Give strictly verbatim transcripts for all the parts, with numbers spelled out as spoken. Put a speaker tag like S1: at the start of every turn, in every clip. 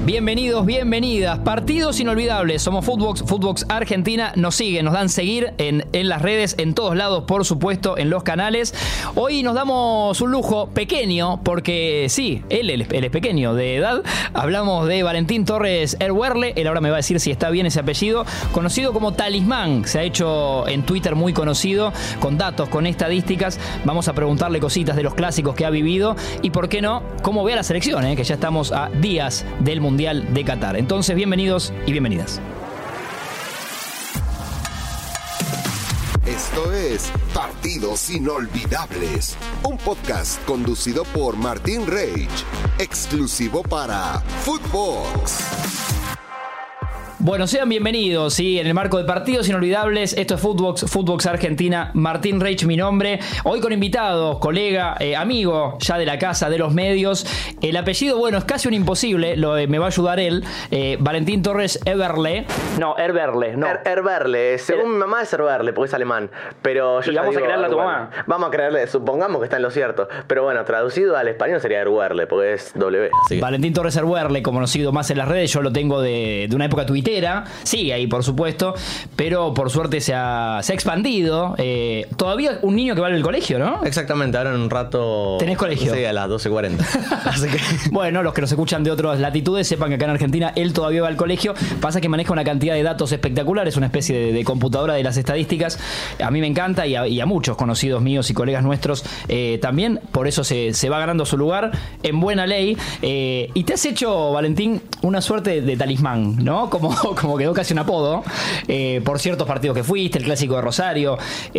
S1: Bienvenidos, bienvenidas. Partidos inolvidables. Somos Footbox, Footbox Argentina. Nos siguen, nos dan seguir en, en las redes, en todos lados, por supuesto, en los canales. Hoy nos damos un lujo pequeño, porque sí, él, él, él es pequeño de edad. Hablamos de Valentín Torres Erwerle. Él ahora me va a decir si está bien ese apellido. Conocido como Talismán. Se ha hecho en Twitter muy conocido, con datos, con estadísticas. Vamos a preguntarle cositas de los clásicos que ha vivido. Y por qué no, cómo ve a la selección, eh, que ya estamos a días del Mundial de Qatar. Entonces, bienvenidos y bienvenidas.
S2: Esto es Partidos Inolvidables, un podcast conducido por Martín Reich, exclusivo para Footbox.
S1: Bueno, sean bienvenidos, sí, en el marco de Partidos Inolvidables. Esto es Footbox, Footbox Argentina. Martín Reich, mi nombre. Hoy con invitado, colega, eh, amigo ya de la casa, de los medios. El apellido, bueno, es casi un imposible, lo, eh, me va a ayudar él. Eh, Valentín Torres Erwerle. No, Erwerle, no.
S3: Er, Erwerle, según er... mi mamá es Erwerle, porque es alemán. Pero yo
S1: y vamos
S3: digo,
S1: a creerle a tu
S3: bueno,
S1: mamá.
S3: Vamos a creerle, supongamos que está en lo cierto. Pero bueno, traducido al español sería Erwerle, porque es W. Así que...
S1: Valentín Torres Erwerle, conocido más en las redes, yo lo tengo de, de una época tuitera. Sigue ahí, por supuesto, pero por suerte se ha, se ha expandido. Eh, todavía un niño que va al colegio, ¿no?
S3: Exactamente, ahora en un rato...
S1: ¿Tenés colegio?
S3: Sí, a las doce cuarenta. Así que...
S1: Bueno, los que nos escuchan de otras latitudes sepan que acá en Argentina él todavía va al colegio. Pasa que maneja una cantidad de datos espectaculares, una especie de, de computadora de las estadísticas. A mí me encanta y a, y a muchos conocidos míos y colegas nuestros eh, también. Por eso se, se va ganando su lugar en buena ley. Eh, y te has hecho, Valentín, una suerte de, de talismán, ¿no? Como... como quedó casi un apodo, eh, por ciertos partidos que fuiste, el clásico de Rosario.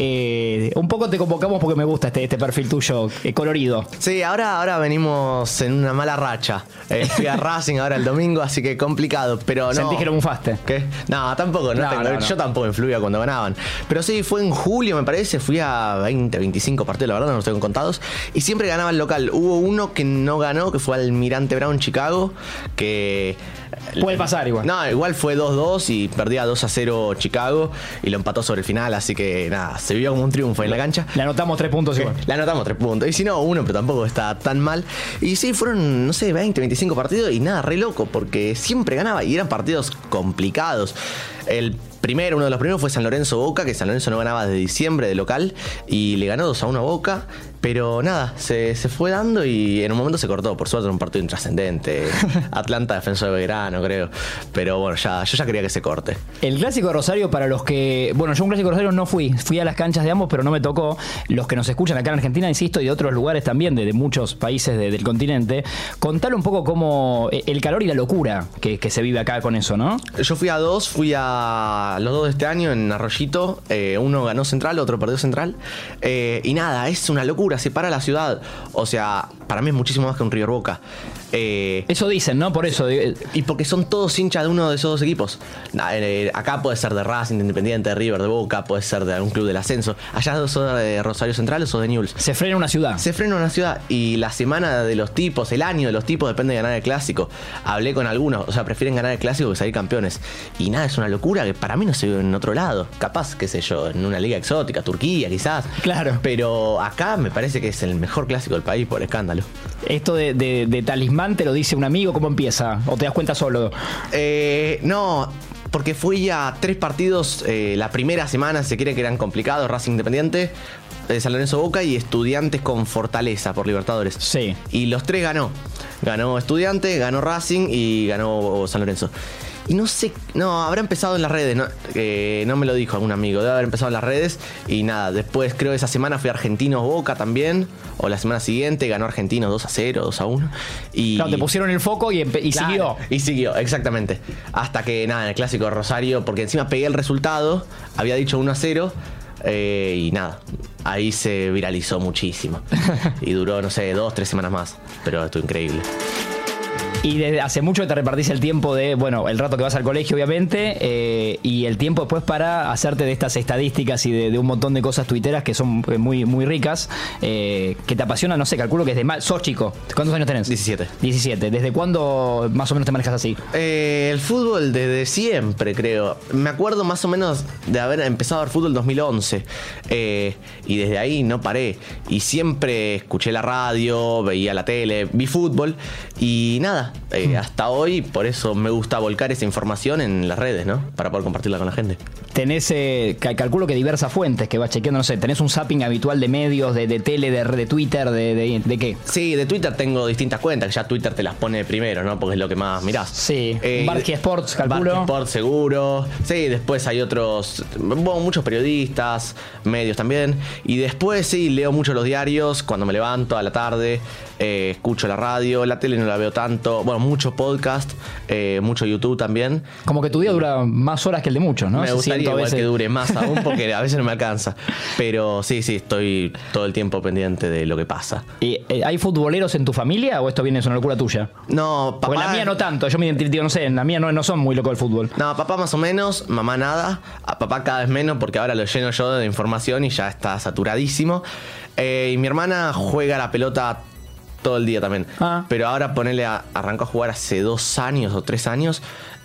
S1: Eh, un poco te convocamos porque me gusta este, este perfil tuyo, eh, colorido.
S3: Sí, ahora, ahora venimos en una mala racha. Eh, fui a Racing ahora el domingo, así que complicado, pero no.
S1: Sentí que lo mufaste.
S3: ¿Qué? No, tampoco, no,
S1: no,
S3: tengo,
S1: no, no.
S3: Yo tampoco influía cuando ganaban. Pero sí, fue en julio, me parece, fui a veinte, veinticinco partidos, la verdad, no los tengo contados, y siempre ganaba el local. Hubo uno que no ganó, que fue Almirante Brown, Chicago, que...
S1: Puede pasar igual.
S3: No, igual fue dos dos y perdía dos a cero Chicago y lo empató sobre el final, así que nada, se vio como un triunfo en la cancha.
S1: Le anotamos tres puntos igual.
S3: Le anotamos tres puntos. Y si no, uno, pero tampoco está tan mal. Y sí, fueron, no sé, veinte, veinticinco partidos y nada, re loco, porque siempre ganaba y eran partidos complicados. El primero, uno de los primeros fue San Lorenzo Boca, que San Lorenzo no ganaba desde diciembre de local y le ganó dos a uno a Boca. Pero nada, se, se fue dando y en un momento se cortó. Por suerte era un partido intrascendente. Atlanta, Defensor de Belgrano, creo. Pero bueno, ya, yo ya quería que se corte.
S1: El clásico de Rosario, para los que... Bueno, yo un clásico de Rosario no fui. Fui a las canchas de ambos, pero no me tocó. Los que nos escuchan acá en Argentina, insisto, y de otros lugares también, de, de muchos países de, del continente, contale un poco cómo... El calor y la locura que, que se vive acá con eso, ¿no?
S3: Yo fui a dos, fui a los dos de este año en Arroyito. Eh, uno ganó Central, otro perdió Central. Eh, y nada, es una locura. Se para la ciudad. O sea, para mí es muchísimo más que un River Boca. Eh,
S1: eso dicen, ¿no? Por eso.
S3: Y porque son todos hinchas de uno de esos dos equipos. Eh, acá puede ser de Racing, de Independiente, de River, de Boca, puede ser de algún club del ascenso. Allá sos de Rosario Central o sos de Newell's.
S1: Se frena una ciudad.
S3: Se frena una ciudad. Y la semana de los tipos, el año de los tipos depende de ganar el clásico. Hablé con algunos, o sea, prefieren ganar el clásico que salir campeones. Y nada, es una locura que para mí no se ve en otro lado. Capaz, qué sé yo, en una liga exótica, Turquía quizás.
S1: Claro.
S3: Pero acá me parece que es el mejor clásico del país por escándalo.
S1: Esto de, de, de talismán te lo dice un amigo, ¿cómo empieza? ¿O te das cuenta solo?
S3: Eh, no, porque fui a tres partidos eh, la primera semana, si se quiere, que eran complicados. Racing Independiente, eh, San Lorenzo Boca y Estudiantes con Fortaleza por Libertadores.
S1: Sí.
S3: Y los tres ganó. Ganó Estudiantes, ganó Racing y ganó San Lorenzo. Y no sé, no, habrá empezado en las redes, no, eh, no me lo dijo algún amigo, debe haber empezado en las redes. Y nada, después creo que esa semana fui a Argentinos Boca también, o la semana siguiente ganó Argentinos dos a cero, dos a uno. Y
S1: claro, te pusieron el foco y, y claro, siguió.
S3: Y siguió, exactamente. Hasta que nada, en el clásico de Rosario, porque encima pegué el resultado, había dicho uno a cero. Eh, y nada, ahí se viralizó muchísimo. Y duró, no sé, dos, tres semanas más. Pero estuvo increíble.
S1: Y desde hace mucho te repartís el tiempo de, bueno, el rato que vas al colegio, obviamente, eh, y el tiempo después para hacerte de estas estadísticas y de, de un montón de cosas tuiteras que son muy, muy ricas, eh, que te apasionan, no sé, calculo que desde más... Sos chico. ¿Cuántos años tenés?
S3: diecisiete.
S1: diecisiete. ¿Desde cuándo más o menos te manejas así?
S3: Eh, el fútbol desde siempre, creo. Me acuerdo más o menos de haber empezado a ver fútbol en dos mil once. Eh, y desde ahí no paré. Y siempre escuché la radio, veía la tele, vi fútbol. Y nada, eh,
S1: Mm.
S3: hasta hoy, por eso me gusta volcar esa información en las redes, ¿no? Para poder compartirla con la gente.
S1: Tenés, eh, ca- calculo que diversas fuentes que vas chequeando, no sé, tenés un zapping habitual de medios, de, de tele, de, de Twitter, de, de, de qué.
S3: Sí, de Twitter tengo distintas cuentas, que ya Twitter te las pone primero, ¿no? Porque es lo que más mirás.
S1: Sí, Barqui Sports, calculo.
S3: Barqui Sports, seguro. Sí, después hay otros, bueno, muchos periodistas, medios también. Y después sí, leo mucho los diarios cuando me levanto a la tarde, eh, escucho la radio, la tele no la veo tanto. Bueno, mucho podcast, eh, mucho YouTube también.
S1: Como que tu día dura más horas que el de muchos, ¿no?
S3: Me
S1: Se
S3: gustaría
S1: siente a
S3: igual
S1: veces.
S3: que dure más aún porque a veces no me alcanza. Pero sí, sí, estoy todo el tiempo pendiente de lo que pasa.
S1: ¿Y, eh, ¿Hay futboleros en tu familia o esto viene de una locura tuya?
S3: No, papá...
S1: Porque en la mía no tanto, yo me identifico, no sé, en la mía no, no son muy locos del fútbol.
S3: No, papá más o menos, mamá nada. A papá cada vez menos porque ahora lo lleno yo de información y ya está saturadísimo. Eh, y mi hermana juega a la pelota todo el día también.
S1: Ah.
S3: Pero ahora ponele a, arrancó a jugar hace dos años o tres años.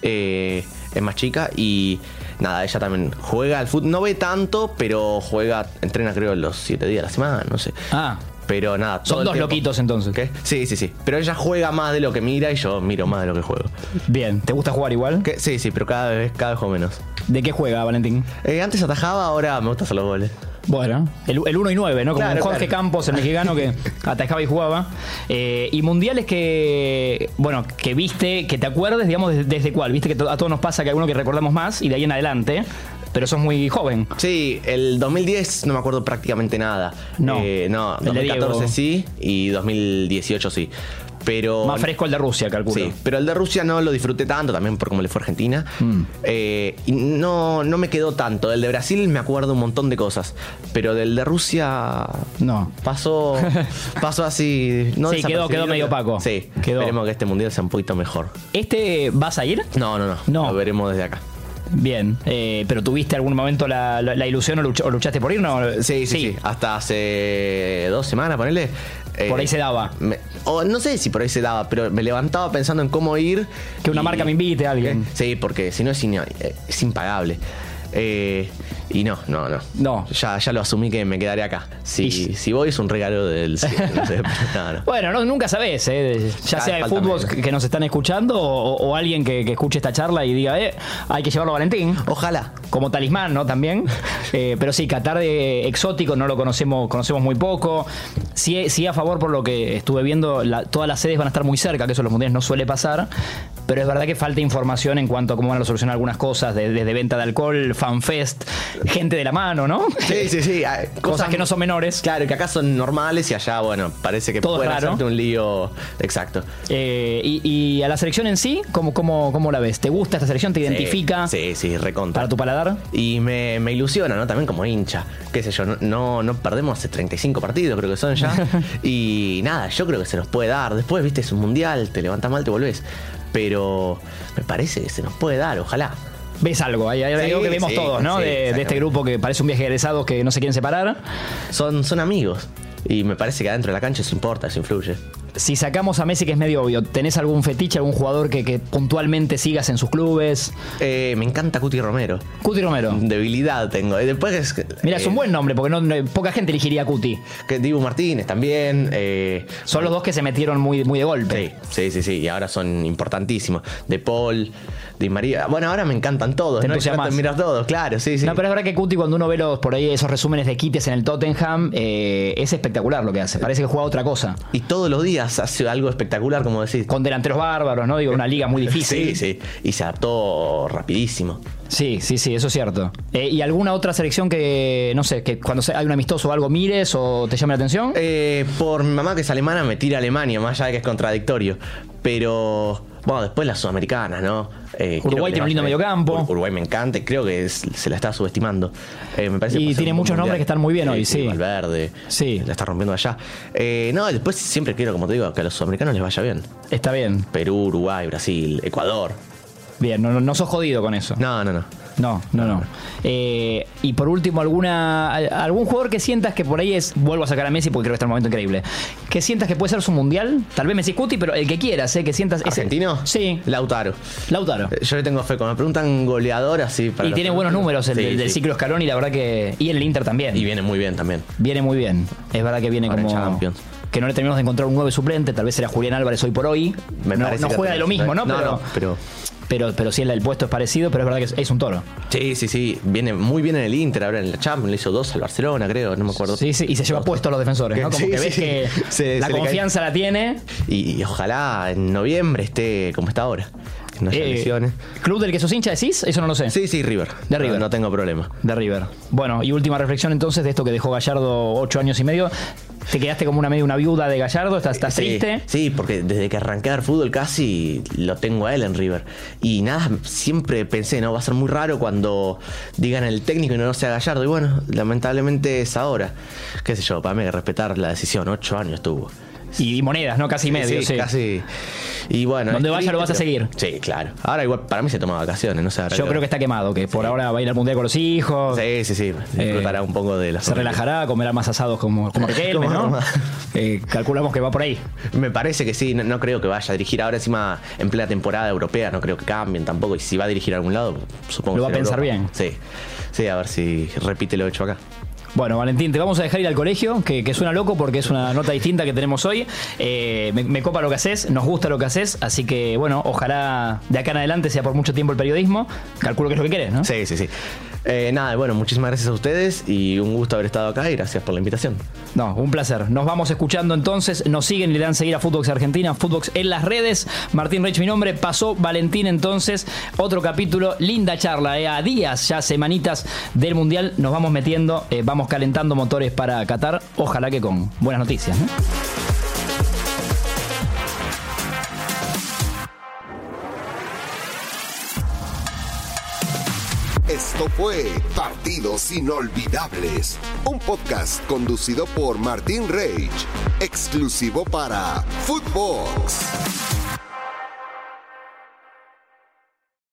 S3: Eh, es más chica y nada, ella también juega al fútbol. No ve tanto, pero juega, entrena creo los siete días a la semana, no sé.
S1: Ah.
S3: Pero nada, todo
S1: Son
S3: el
S1: dos
S3: tiempo.
S1: loquitos entonces.
S3: ¿Qué? Sí, sí, sí. Pero ella juega más de lo que mira y yo miro más de lo que juego.
S1: Bien, ¿te gusta jugar igual?
S3: ¿Qué? Sí, sí, pero cada vez, cada vez juego menos.
S1: ¿De qué juega, Valentín?
S3: Eh, antes atajaba, ahora me gusta hacer los goles.
S1: Bueno, el, el uno y nueve, ¿no? Como
S3: Claro,
S1: Jorge
S3: claro.
S1: Campos, el mexicano que atajaba y jugaba. Eh, y mundiales que, bueno, que viste, que te acuerdes, digamos, desde, desde cuál. Viste que to- a todos nos pasa que alguno que recordamos más y de ahí en adelante. Pero sos muy joven.
S3: Sí, el dos mil diez no me acuerdo prácticamente nada.
S1: No,
S3: Eh, no,
S1: el de
S3: dos mil catorce
S1: Diego.
S3: sí y dos mil dieciocho sí. Pero
S1: Más fresco el de Rusia, calculo.
S3: Sí, pero el de Rusia no lo disfruté tanto, también por cómo le fue a Argentina.
S1: Mm.
S3: Eh, y no, no me quedó tanto. Del de Brasil me acuerdo un montón de cosas. Pero del de Rusia
S1: No.
S3: pasó, pasó así. No
S1: Sí, quedó-
S3: desapercibido,
S1: quedó medio
S3: pero-
S1: opaco.
S3: Sí,
S1: Quedó.
S3: esperemos que este mundial sea un poquito mejor.
S1: ¿Este vas a ir?
S3: No, no, no.
S1: No.
S3: Lo veremos desde acá.
S1: Bien. Eh, ¿Pero tuviste algún momento la, la- la ilusión o, luch- o luchaste por ir? No?
S3: Sí, sí, sí, Hasta hace dos semanas, ponele. eh,
S1: Por ahí se daba.
S3: me- o no sé si por ahí se daba, pero me levantaba pensando en cómo ir.
S1: Que una
S3: y-
S1: marca me invite a alguien.
S3: Sí, porque si no es, in- eh, es impagable. Eh, y no, no, no.
S1: No.
S3: Ya, ya lo asumí que me quedaré acá. Si,
S1: Y-
S3: si voy es un regalo del cielo, no sé, pero no, no.
S1: Bueno, no, nunca sabés, ¿eh? Ya
S3: Cada
S1: sea de
S3: falta
S1: fútbol
S3: menos.
S1: que que nos están escuchando o, o alguien que, que escuche esta charla y diga, eh, hay que llevarlo a Valentín.
S3: Ojalá.
S1: Como talismán, ¿no? También. Eh, pero sí, Qatar de exótico no lo conocemos, conocemos muy poco. Sí, sí, a favor por lo que estuve viendo, la- todas las sedes van a estar muy cerca, que eso en los mundiales no suele pasar. Pero es verdad que falta información en cuanto a cómo van a solucionar algunas cosas, de- desde venta de alcohol, fanfest, gente de la mano, ¿no?
S3: Sí, sí, sí. hay
S1: Cosas que no son menores.
S3: Claro, que acá son normales y allá, bueno, parece que
S1: Todo
S3: pueden
S1: raro.
S3: hacerte un lío. Exacto.
S1: Eh, y, y a la selección en sí, ¿cómo, cómo, cómo la ves? ¿Te gusta esta selección? ¿Te identifica
S3: Sí, sí, sí, recontra.
S1: para tu paladar?
S3: Y me, me ilusiona, ¿no? También como hincha. Qué sé yo, no, no, no perdemos hace treinta y cinco partidos, creo que son ya. Y nada, yo creo que se nos puede dar. Después, viste, es un mundial, te levantas mal, te volvés. Pero me parece que se nos puede dar, ojalá.
S1: ¿Ves algo? Hay, hay
S3: Sí,
S1: algo que vemos
S3: sí,
S1: todos, ¿no?
S3: sí,
S1: de, de este
S3: exactamente.
S1: grupo que parece un viaje de egresados que no se quieren separar.
S3: Son, son amigos. Y me parece que adentro de la cancha eso importa, eso influye.
S1: Si sacamos a Messi, que es medio obvio, ¿tenés algún fetiche, algún jugador que, que puntualmente sigas en sus clubes?
S3: Eh, me encanta Cuti Romero.
S1: Cuti Romero.
S3: Debilidad tengo. Y después es.
S1: Mira, es un
S3: eh,
S1: buen nombre, porque no, no- poca gente elegiría a Cuti.
S3: que Dibu Martínez también. Eh,
S1: Son los dos que se metieron muy, muy de golpe.
S3: Sí, sí, sí, sí. Y ahora son importantísimos. De Paul, Di María. Bueno, ahora me encantan todos.
S1: Te
S3: ¿no?
S1: entusiasmas.
S3: Te miras todos, claro, sí, sí.
S1: No, pero es verdad que Cuti, cuando uno ve los, por ahí esos resúmenes de quites en el Tottenham, eh, es espectacular lo que hace. Parece que juega otra cosa.
S3: Y todos los días hace algo espectacular, como decís.
S1: Con delanteros bárbaros, ¿no? Digo, una liga muy difícil.
S3: Sí, sí. Y se adaptó rapidísimo.
S1: Sí, sí, sí, eso es cierto. Eh, ¿Y alguna otra selección que, no sé, que cuando hay un amistoso o algo mires o te llame la atención?
S3: Eh, por mi mamá que es alemana me tira a Alemania, más allá de que es contradictorio. Pero, bueno, después las sudamericanas, ¿no? Eh, quiero
S1: Uruguay
S3: que le
S1: tiene un lindo
S3: vaya bien.
S1: mediocampo.
S3: Ur- Uruguay me encanta y creo que es- se la está subestimando. Eh, me parece que
S1: Y
S3: puede ser
S1: tiene
S3: un buen
S1: muchos nombres
S3: mundial.
S1: que están muy bien hoy, sí.
S3: Valverde.
S1: Sí.
S3: La está rompiendo allá. Eh, no, después siempre quiero, como te digo, que a los sudamericanos les vaya bien.
S1: Está bien,
S3: Perú, Uruguay, Brasil, Ecuador.
S1: bien, no, no, no sos jodido con eso.
S3: No, no, no.
S1: No, no, no. Eh, y por último, alguna algún jugador que sientas que por ahí es, vuelvo a sacar a Messi porque creo que está en un momento increíble, que sientas que puede ser su mundial, tal vez Messi Cuti, pero el que quieras, ¿eh? Que sientas ese-
S3: ¿Argentino?
S1: Sí,
S3: Lautaro.
S1: Lautaro.
S3: Eh, Yo le tengo fe. Cuando me preguntan goleador, así para
S1: Y
S3: los
S1: tiene
S3: que-
S1: buenos números el
S3: Sí,
S1: del, del
S3: sí.
S1: ciclo Scaloni, la verdad que. Y el Inter también.
S3: Y viene muy bien también.
S1: Viene muy bien. Es verdad que viene
S3: Ahora en
S1: como.
S3: Champions.
S1: que no le terminamos de encontrar un nueve suplente, tal vez era Julián Álvarez hoy por hoy.
S3: Me
S1: no
S3: parece
S1: no
S3: que
S1: juega de lo mismo, ¿no?
S3: No,
S1: pero,
S3: no, pero...
S1: Pero, pero sí, el, el puesto es parecido, pero es verdad que es, es un toro.
S3: Sí, sí, sí. Viene muy bien en el Inter, ahora en la Champions. Le hizo dos al Barcelona, creo, no me acuerdo.
S1: Sí, sí, y se lleva puesto a los defensores, ¿no? Como
S3: sí,
S1: que ves
S3: sí.
S1: que
S3: se,
S1: la
S3: se
S1: confianza la tiene.
S3: Y, y ojalá en noviembre esté como está ahora. Que no haya
S1: Eh,
S3: lesiones.
S1: ¿Club del que sos hincha decís? Eso no lo sé.
S3: Sí, sí, River.
S1: De River.
S3: No, no tengo problema.
S1: De River. Bueno, y última reflexión entonces de esto que dejó Gallardo ocho años y medio. ¿Te quedaste como una medio una viuda de Gallardo? ¿Estás, estás
S3: Sí,
S1: triste?
S3: Sí, porque desde que arranqué a ver fútbol casi lo tengo a él en River. Y nada, siempre pensé, no, va a ser muy raro cuando digan el técnico y no sea Gallardo. Y bueno, lamentablemente es ahora. Qué sé yo, para mí hay que respetar la decisión. Ocho años tuvo.
S1: Y, y monedas, ¿no? Casi medio, sí.
S3: sí. Casi. Y bueno.
S1: Donde
S3: es
S1: vaya
S3: triste,
S1: lo vas a
S3: pero-
S1: seguir.
S3: Sí, claro. Ahora igual para mí se toma vacaciones, no sé. ahora
S1: Yo creo que está quemado, que por
S3: Sí.
S1: ahora va a ir al mundial con los hijos.
S3: Sí, sí, sí. Disfrutará un poco de la
S1: Se relajará, comerá más asados como, como Riquelme,
S3: Como
S1: ¿no?
S3: Roma.
S1: Eh, calculamos que va por ahí.
S3: Me parece que sí, no, no creo que vaya a dirigir ahora encima en plena temporada europea, no creo que cambien tampoco. Y si va a dirigir a algún lado, supongo
S1: Lo va
S3: que
S1: a
S3: será
S1: pensar
S3: Europa.
S1: bien.
S3: Sí, sí, a ver si repite lo hecho acá.
S1: Bueno, Valentín, te vamos a dejar ir al colegio, que, que suena loco porque es una nota distinta que tenemos hoy. Eh, me, me copa lo que haces, nos gusta lo que haces, así que bueno, ojalá de acá en adelante sea por mucho tiempo el periodismo. Calculo que es lo que querés, ¿no?
S3: Sí, sí, sí. Eh, nada, bueno, muchísimas gracias a ustedes y un gusto haber estado acá y gracias por la invitación.
S1: No, un placer. Nos vamos escuchando entonces. Nos siguen y le dan seguir a Footbox Argentina, Footbox en las redes. Martín Reich, mi nombre. Pasó Valentín entonces. Otro capítulo. Linda charla. Eh. A días, ya semanitas del Mundial. Nos vamos metiendo, eh, vamos calentando motores para Qatar. Ojalá que con buenas noticias, ¿no?
S2: Esto fue Partidos Inolvidables, un podcast conducido por Martín Reich, exclusivo para Footbox.